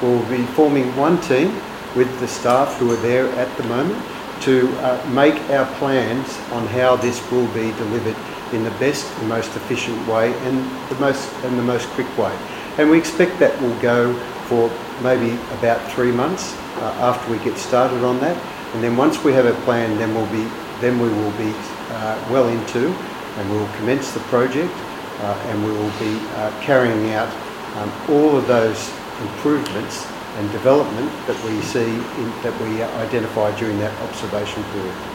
we'll be forming one team with the staff who are there at the moment to make our plans on how this will be delivered in the best and most efficient way and the most quick way. And we expect that will go for maybe about 3 months after we get started on that. And then once we have a plan, then we will be well into, and we will commence the project, and we will be carrying out all of those improvements and development that we see that we identify during that observation period.